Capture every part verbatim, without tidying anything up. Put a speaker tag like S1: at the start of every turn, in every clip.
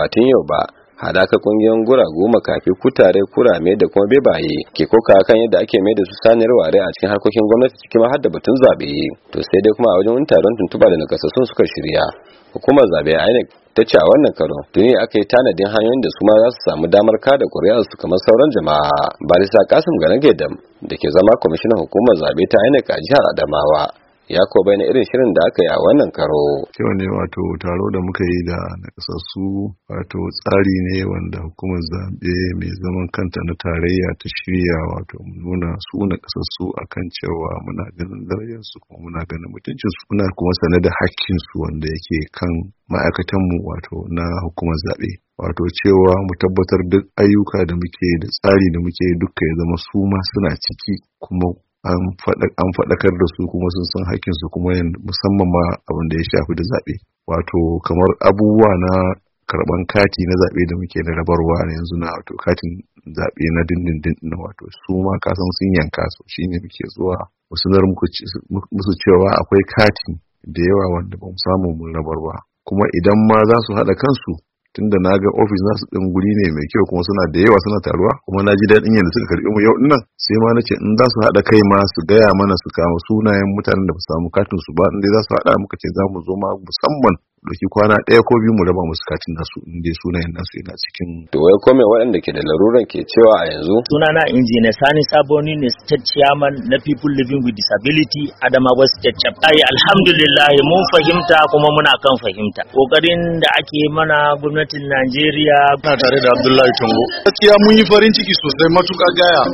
S1: ba tun yau ba hadaka kungiyoyin guragu makafi kutare kurame da kuma bebaye ke koka kan yadda ake mai da su saniyar ware a cikin harkokin gwamnati cikin har da batun zabe to sai dai kuma a wajen wani taron tuntuba da nakasassun suka shirya hukumar zabe I N E C ta ce a wannan karo tuni aka yi tanadin hanyoyin da su ma za su samu damar kada kuri'ar su kamar sauran jama'a. Barista Kasim Ganagedam da ke zama kwamishinan hukumar zabe ta I N E C a jihar Adamawa ya ko bayyana irin shirin da aka yi a wannan karo.
S2: Cewa ne wato taro da muka yi da nakasassu wato tsari ne wanda hukumar zaɓe mai zaman kanta na tarayya ta shirya wato nuna su nakasassu akan cewa muna ganin darajar su kuma muna ganin mutuncin su muna kuma sane da hakkin su wanda yake kan ma'aikatan mu wato na hukumar zaɓe. Wato cewa mu tabbatar duk ayyuka da muke da tsari da muke duka ya zama su ma suna ciki kuma an faɗakar da su kuma sun san haƙƙinsu kuma musamman ma abin da ya shafi da zaɓe wato kamar abubuwa na karɓan kati na zaɓe da muke da rabarwa na yanzu na wato katin zaɓe na dindindin na wato su ma kasan sun yanka su shine muke zuwa mu sanar musu cewa akwai kati da yawa wanda ba mu samu mun rabar ba kuma idan ma za su haɗa kansu tunda na ga ofis nasu ɗin guri ne mai kyau kuma suna da yawa suna taruwa kuma na ji daɗin yadda suka karɓi mu yau ɗin nan sai ma nace in za su haɗa kai ma su gaya mana su kama sunayen mutanen da ba su samu katin su ba in dai za su haɗa muka ce za mu zo ma musamman ɗauki kwana ɗaya ko biyu mu raba musu katin nasu in dai sunayen nasu yana cikin.
S1: To wai kome waɗanda ke da laruran ke cewa a yanzu?
S3: Sunana Injiniya Sani Saboni ne State Chairman na People Living with Disability Adamawa State Chapter. Ai alhamdulillah mun fahimta kuma muna kan fahimta. Kokarin da ake mana gwamnatin Najeriya.
S4: Na tare da Abdullahi Tungo. Gaskiya mun yi farin ciki sosai matuƙa gaya.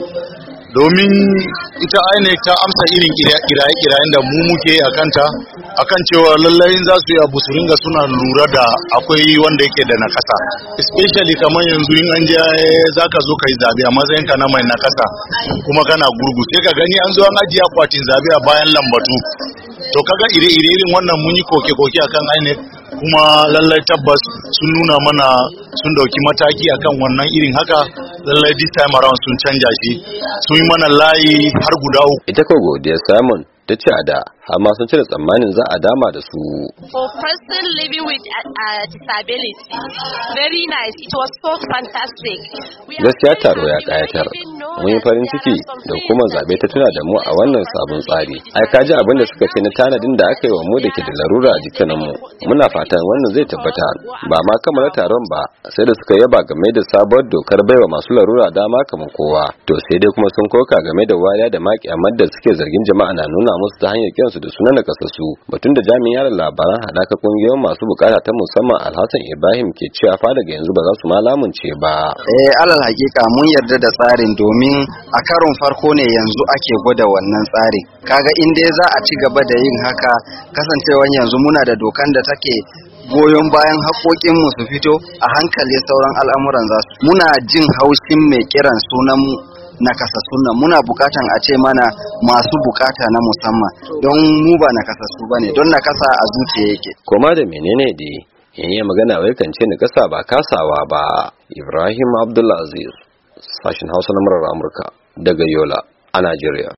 S4: Domin ita I N E C ta amsa irin kiraye-kirayen da mu muke a kanta akan cewa lallai za su yi abu su ringa suna lura da akwai wanda yake da nakasa especially kamar yanzu in an je za ka zo ka yi zabe a matsayin ka na mai nakasa kuma kana gurgu sai ka gani an zo an ajiye akwatin zabe a bayan lambatu to kaga ire-ire irin wannan mun yi koke-koke akan I N E C kuma lallai tabbas sun nuna mana sun dauki mataki akan wannan irin haka lallai this time around sun canja shi sun yi mana layi har guda uku.
S1: Ita ko Godiya Simon ta ce a da amma sun cire tsammanin za a dama da su.
S5: For person living with a, a disability, very nice. It was so fantastic.
S1: Gaskiya taro ya kayatar. Mun yi farin ciki da hukumar zabe ta tuna da mu a wannan sabon tsari. Ai ka ji abin da suka ce na tanadin da aka yi wa mu da ke da larura a jikunan mu. Muna fatan wannan zai tabbata. Ba ma kammala taron ba sai da suka yaba game da sabuwar dokar baiwa masu larura dama kamar kowa. To sai dai kuma sun koka game da wariya da maki amma da suke zargin jama'a na nuna musu ta hanyar kiransu da sunan nakasassu batun da jami'in yaran labaran hadaka kungiyoyin masu bukata ta musamman Alhassan Ibrahim ke cewa fa daga yanzu ba za su malamunce ba.
S6: Eh alal hakika mun yarda da tsarin domin a karon farko ne yanzu ake gwada wannan tsarin. Kaga in dai za a ci gaba da yin haka kasancewan yanzu muna da dokan da take goyon bayan haƙoƙinmu su fito a hankali sauran al'amuran za su. Muna jin haushin mai kiran sunan nakasassu nan muna bukatan a ce mana masu bukata na musamman don mu ba nakasassu bane don nakasa a zuciya yake.
S1: Koma da menene dai yayin magana wai kan ce nakasa ba kasawa ba. Ibrahim Abdulaziz sashin Hausa na murar Amurka daga Yola a Najeriya.